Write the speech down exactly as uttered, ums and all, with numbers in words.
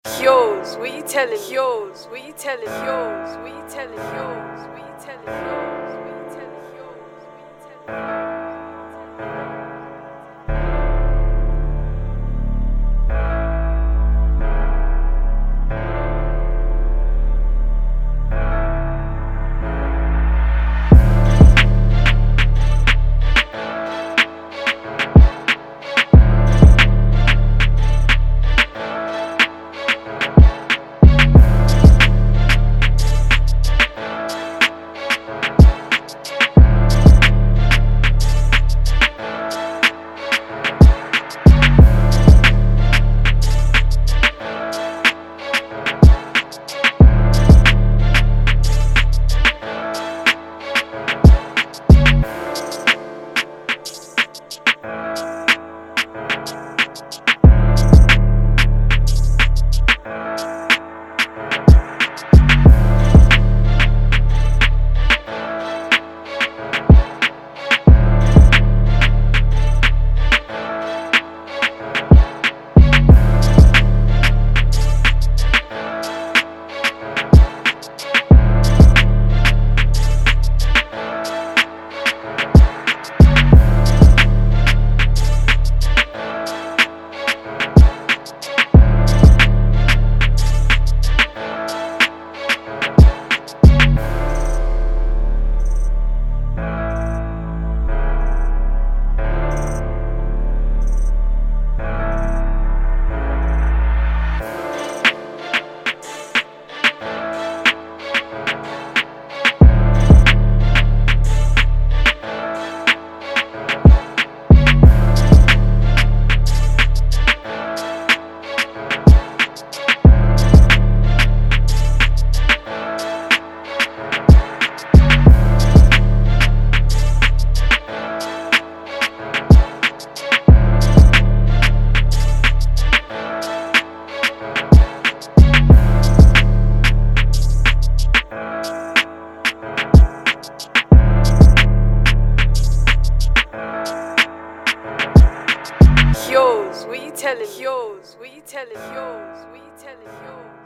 Yours, what you telling? Yours, what you telling? Yours, what you telling? Yours, what you telling? Yours, what you telling? Yours, what you telling? Yours, what you telling? Yours, what you telling? Yours, what you telling? Yours.